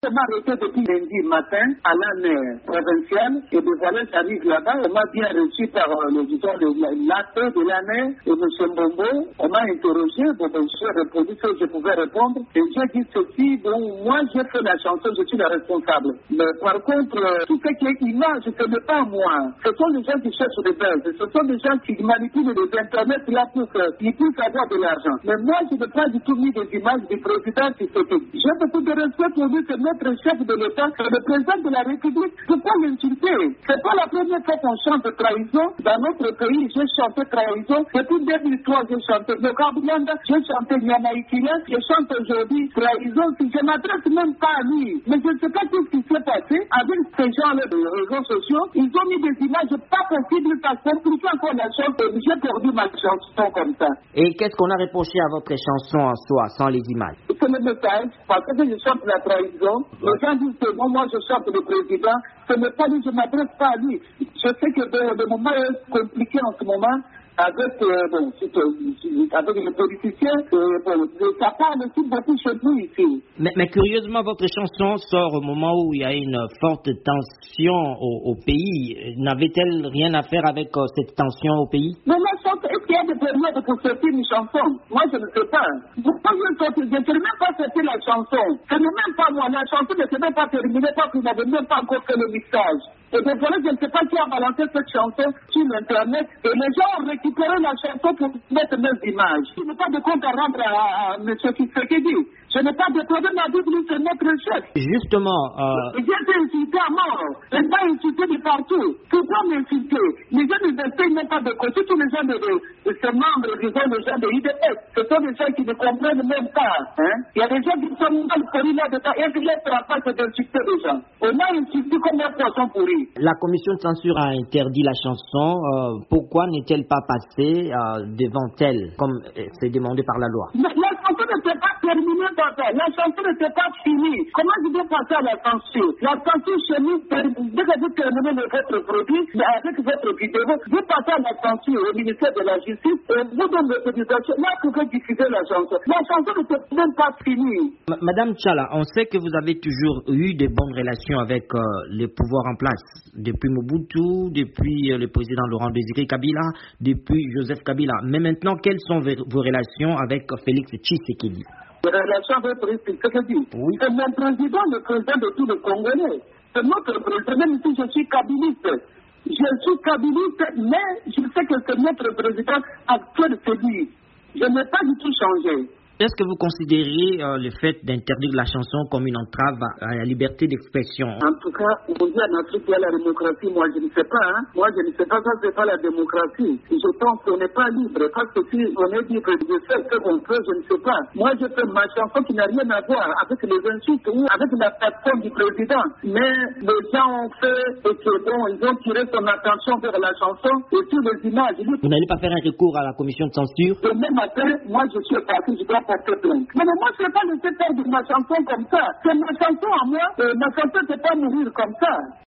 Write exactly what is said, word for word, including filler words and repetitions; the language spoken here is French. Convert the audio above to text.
On m'a arrêté depuis lundi matin à l'âne provinciale et de voilà, j'arrive là-bas. On m'a bien reçu par euh, le disons de l'A P de l'âne et M. Mbombo. On m'a interrogé, bon, ben, j'ai répondu ce que je pouvais répondre et j'ai dit ceci, bon, moi j'ai fait la chanson, je suis la responsable. Mais par contre, euh, tout ce qui est image, ce n'est pas moi. Ce sont les gens qui cherchent des bases, ce sont des gens qui manipulent les internets là pour qu'ils puissent avoir de l'argent. Mais moi, je n'ai pas du tout mis des images du président Tshisekedi. J'ai beaucoup de respect pour lui, c'est notre chef de l'État, c'est le président de la République. Pourquoi l'insulter? C'est pas la première fois qu'on chante trahison. Dans notre pays, j'ai chanté trahison. Depuis deux mille trois, j'ai chanté le Kabulanda, j'ai chanté Nyamaïkile, je chante aujourd'hui trahison. Si je m'adresse même pas à lui, mais je ne sais pas ce qui s'est passé avec ces gens-là des réseaux sociaux. Ils ont mis des images pas possibles, ça complique encore la chose. J'ai perdu ma chanson comme ça. Et qu'est-ce qu'on a reproché à votre chanson en soi, sans les images? C'est le message, parce que je chante la trahison. Les gens disent que moi, moi je chante le président. Ce n'est pas lui, je ne m'adresse pas à lui. Je sais que le, le moment est compliqué en ce moment. Avec, euh, bon, avec les politiciens, euh, bon, ça parle aussi beaucoup chez nous ici. Mais, mais curieusement, votre chanson sort au moment où il y a une forte tension au, au pays. N'avait-elle rien à faire avec euh, cette tension au pays? Mais la chanson, est-ce qu'il y a des périodes pour sortir une chanson? Moi, je ne sais pas. Vous pouvez sortir, je ne sais même pas sortir la chanson. Ce n'est même pas moi. La chanson ne s'est même pas terminée parce qu'il n'avait même pas encore fait le mixage. Et donc voilà, je ne sais pas qui a balancé cette chanson sur Internet. Et les gens ont récupéré la chanson pour mettre mes images. Je n'ai pas de compte à rendre à, à M. Tshisekedi. Je n'ai pas de problème à dire que c'est notre chef. Justement, euh... j'ai été insulté à mort. Les gens insulté de partout. Pourquoi m'insulter? Les gens ne me payent même pas de côté. Tous les gens de, de, de ces membres, disons, les gens de I D F, ce sont des gens qui ne comprennent même pas. Hein? Il y a des gens qui sont mal pourris là-dedans. Et que les pas c'est d'insulter les gens. On a insulté comme un poisson pourri. La commission de censure a interdit la chanson. Euh, pourquoi n'est-elle pas passée euh, devant elle, comme euh, c'est demandé par la loi? Mais la chanson n'était pas terminée, papa. La chanson n'était pas finie. Comment je vais passer à la censure? La censure chez nous, dès que vous terminez votre produit, avec votre vidéo, vous passez à la censure au ministère de la Justice et vous donnez l'autorisation. Là, vous pouvez diffuser la chanson. La chanson n'était même pas finie. M- Madame Tchala, on sait que vous avez toujours eu de bonnes relations avec euh, les pouvoirs en place. Depuis Mobutu, depuis euh, le président Laurent Désiré Kabila, depuis Joseph Kabila. Mais maintenant, quelles sont vos relations avec euh, Félix Tshisekedi? Les relations avec Félix Tshisekedi? Oui. C'est mon président, le président de tous les Congolais. C'est notre président, même si je suis kabiliste. Je suis kabiliste, mais je sais que c'est notre président actuel, c'est lui. Je n'ai pas du tout changé. Est-ce que vous considérez euh, le fait d'interdire la chanson comme une entrave à, à la liberté d'expression? En tout cas, on dit en Afrique, il y a la démocratie. Moi, je ne sais pas. Hein. Moi, je ne sais pas. Ça, c'est pas la démocratie. Je pense qu'on n'est pas libre. Parce que si on est libre de faire ce qu'on peut, je ne sais pas. Moi, je fais ma chanson qui n'a rien à voir avec les insultes ou avec la plateforme du président. Mais les gens ont fait et que bon, ils ont tiré son attention vers la chanson et sur les images. Vous n'allez pas faire un recours à la commission de censure? Demain matin, moi, je suis parti, je dois porter plainte. Mais moi, je ne vais pas laisser faire de ma chanson comme ça. C'est ma chanson à moi. Et ma chanson, c'est pas mourir comme ça.